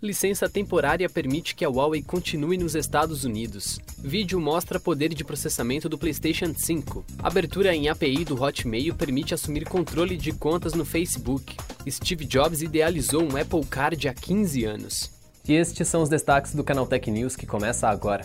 Licença temporária permite que a Huawei continue nos Estados Unidos. Vídeo mostra poder de processamento do PlayStation 5. Abertura em API do Hotmail permite assumir controle de contas no Facebook. Steve Jobs idealizou um Apple Card há 15 anos. E estes são os destaques do Canal Tech News que começa agora.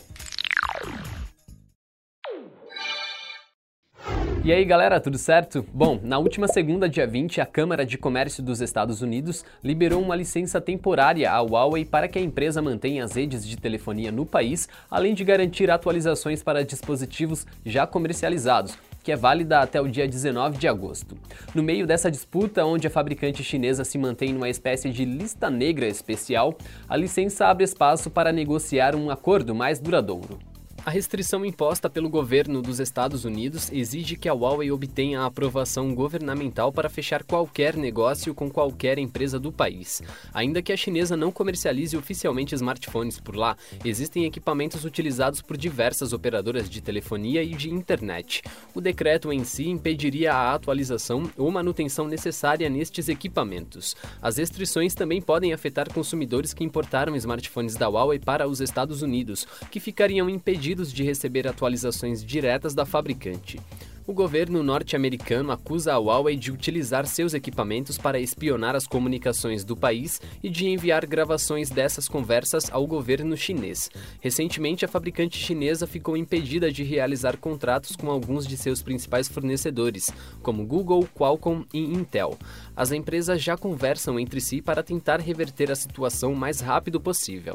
E aí galera, tudo certo? Bom, na última segunda, dia 20, a Câmara de Comércio dos Estados Unidos liberou uma licença temporária à Huawei para que a empresa mantenha as redes de telefonia no país, além de garantir atualizações para dispositivos já comercializados, que é válida até o dia 19 de agosto. No meio dessa disputa, onde a fabricante chinesa se mantém numa espécie de lista negra especial, a licença abre espaço para negociar um acordo mais duradouro. A restrição imposta pelo governo dos Estados Unidos exige que a Huawei obtenha a aprovação governamental para fechar qualquer negócio com qualquer empresa do país. Ainda que a chinesa não comercialize oficialmente smartphones por lá, existem equipamentos utilizados por diversas operadoras de telefonia e de internet. O decreto em si impediria a atualização ou manutenção necessária nestes equipamentos. As restrições também podem afetar consumidores que importaram smartphones da Huawei para os Estados Unidos, que ficariam impedidos de receber atualizações diretas da fabricante. O governo norte-americano acusa a Huawei de utilizar seus equipamentos para espionar as comunicações do país e de enviar gravações dessas conversas ao governo chinês. Recentemente, a fabricante chinesa ficou impedida de realizar contratos com alguns de seus principais fornecedores, como Google, Qualcomm e Intel. As empresas já conversam entre si para tentar reverter a situação o mais rápido possível.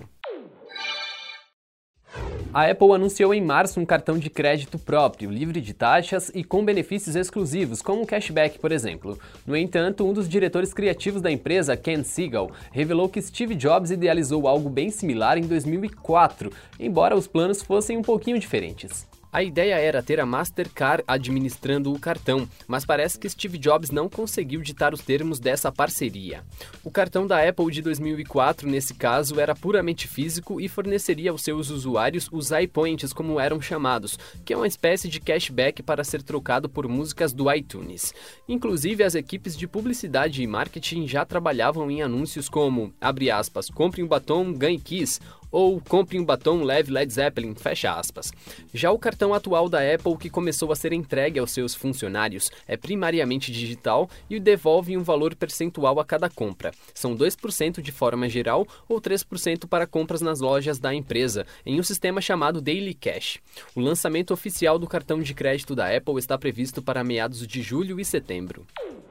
A Apple anunciou em março um cartão de crédito próprio, livre de taxas e com benefícios exclusivos, como um cashback, por exemplo. No entanto, um dos diretores criativos da empresa, Ken Segall, revelou que Steve Jobs idealizou algo bem similar em 2004, embora os planos fossem um pouquinho diferentes. A ideia era ter a Mastercard administrando o cartão, mas parece que Steve Jobs não conseguiu ditar os termos dessa parceria. O cartão da Apple de 2004, nesse caso, era puramente físico e forneceria aos seus usuários os iPoints, como eram chamados, que é uma espécie de cashback para ser trocado por músicas do iTunes. Inclusive, as equipes de publicidade e marketing já trabalhavam em anúncios como, abre aspas, compre um batom, ganhe Kiss, ou compre um batom, leve Led Zeppelin, fecha aspas. Já o cartão atual da Apple, que começou a ser entregue aos seus funcionários, é primariamente digital e devolve um valor percentual a cada compra. São 2% de forma geral ou 3% para compras nas lojas da empresa, em um sistema chamado Daily Cash. O lançamento oficial do cartão de crédito da Apple está previsto para meados de julho e setembro.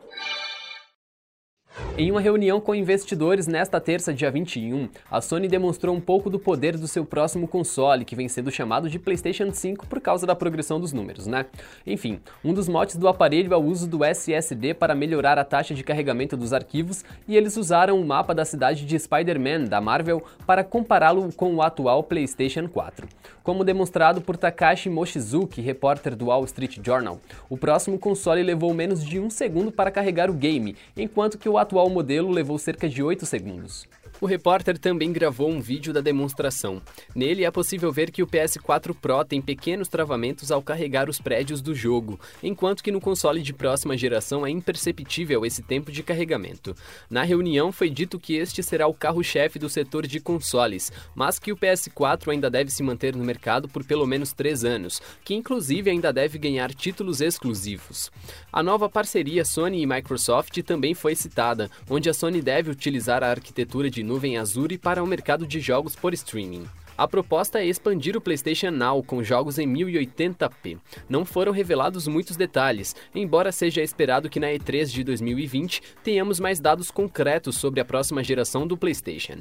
Em uma reunião com investidores nesta terça, dia 21, a Sony demonstrou um pouco do poder do seu próximo console, que vem sendo chamado de PlayStation 5 por causa da progressão dos números, né? Enfim, um dos motes do aparelho é o uso do SSD para melhorar a taxa de carregamento dos arquivos, e eles usaram o mapa da cidade de Spider-Man, da Marvel, para compará-lo com o atual PlayStation 4. Como demonstrado por Takashi Mochizuki, repórter do Wall Street Journal, o próximo console levou menos de 1 segundo para carregar o game, enquanto que o atual modelo levou cerca de 8 segundos. O repórter também gravou um vídeo da demonstração. Nele é possível ver que o PS4 Pro tem pequenos travamentos ao carregar os prédios do jogo, enquanto que no console de próxima geração é imperceptível esse tempo de carregamento. Na reunião foi dito que este será o carro-chefe do setor de consoles, mas que o PS4 ainda deve se manter no mercado por pelo menos 3 anos, que inclusive ainda deve ganhar títulos exclusivos. A nova parceria Sony e Microsoft também foi citada, onde a Sony deve utilizar a arquitetura de nuvem Azure para o mercado de jogos por streaming. A proposta é expandir o PlayStation Now com jogos em 1080p. Não foram revelados muitos detalhes, embora seja esperado que na E3 de 2020 tenhamos mais dados concretos sobre a próxima geração do PlayStation.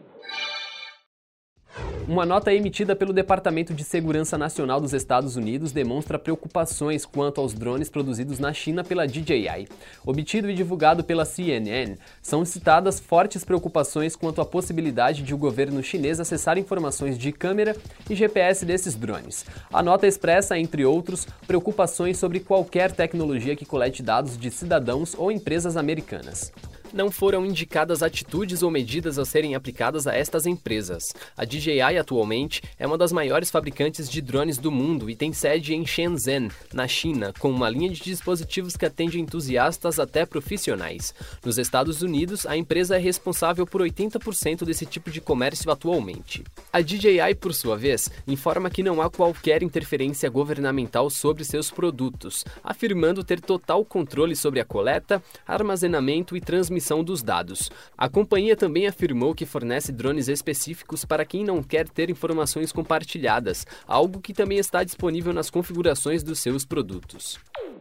Uma nota emitida pelo Departamento de Segurança Nacional dos Estados Unidos demonstra preocupações quanto aos drones produzidos na China pela DJI. Obtido e divulgado pela CNN, são citadas fortes preocupações quanto à possibilidade de o governo chinês acessar informações de câmera e GPS desses drones. A nota expressa, entre outros, preocupações sobre qualquer tecnologia que colete dados de cidadãos ou empresas americanas. Não foram indicadas atitudes ou medidas a serem aplicadas a estas empresas. A DJI atualmente é uma das maiores fabricantes de drones do mundo e tem sede em Shenzhen, na China, com uma linha de dispositivos que atende entusiastas até profissionais. Nos Estados Unidos, a empresa é responsável por 80% desse tipo de comércio atualmente. A DJI, por sua vez, informa que não há qualquer interferência governamental sobre seus produtos, afirmando ter total controle sobre a coleta, armazenamento e transmissão dos dados. A companhia também afirmou que fornece drones específicos para quem não quer ter informações compartilhadas, algo que também está disponível nas configurações dos seus produtos.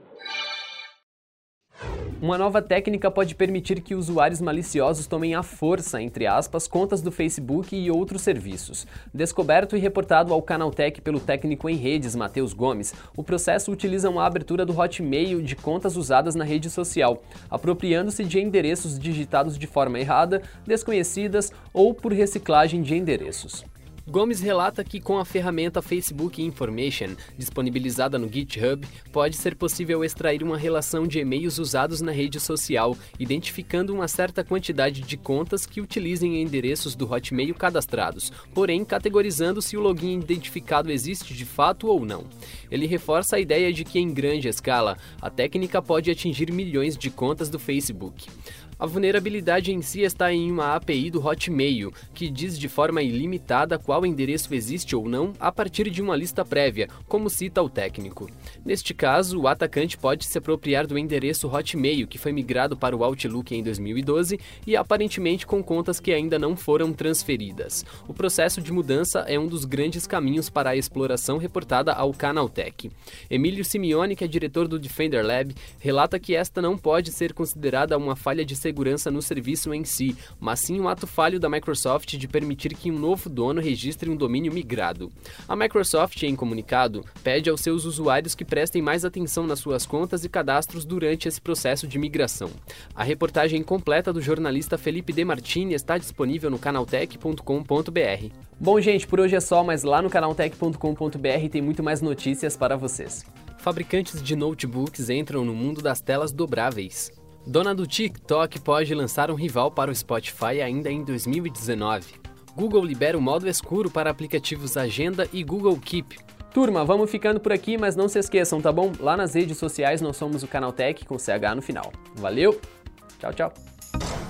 Uma nova técnica pode permitir que usuários maliciosos tomem à força, entre aspas, contas do Facebook e outros serviços. Descoberto e reportado ao Canaltech pelo técnico em redes Matheus Gomes, o processo utiliza uma abertura do Hotmail de contas usadas na rede social, apropriando-se de endereços digitados de forma errada, desconhecidas ou por reciclagem de endereços. Gomes relata que com a ferramenta Facebook Information, disponibilizada no GitHub, pode ser possível extrair uma relação de e-mails usados na rede social, identificando uma certa quantidade de contas que utilizem endereços do Hotmail cadastrados, porém categorizando se o login identificado existe de fato ou não. Ele reforça a ideia de que em grande escala, a técnica pode atingir milhões de contas do Facebook. A vulnerabilidade em si está em uma API do Hotmail, que diz de forma ilimitada qual endereço existe ou não a partir de uma lista prévia, como cita o técnico. Neste caso, o atacante pode se apropriar do endereço Hotmail, que foi migrado para o Outlook em 2012 e aparentemente com contas que ainda não foram transferidas. O processo de mudança é um dos grandes caminhos para a exploração reportada ao Canaltech. Emílio Simeone, que é diretor do Defender Lab, relata que esta não pode ser considerada uma falha de segurança no serviço em si, mas sim um ato falho da Microsoft de permitir que um novo dono registre um domínio migrado. A Microsoft, em comunicado, pede aos seus usuários que prestem mais atenção nas suas contas e cadastros durante esse processo de migração. A reportagem completa do jornalista Felipe De Martini está disponível no canaltech.com.br. Bom, gente, por hoje é só, mas lá no canaltech.com.br tem muito mais notícias para vocês. Fabricantes de notebooks entram no mundo das telas dobráveis. Dona do TikTok pode lançar um rival para o Spotify ainda em 2019. Google libera o modo escuro para aplicativos Agenda e Google Keep. Turma, vamos ficando por aqui, mas não se esqueçam, tá bom? Lá nas redes sociais nós somos o Canaltech com CH no final. Valeu, tchau, tchau!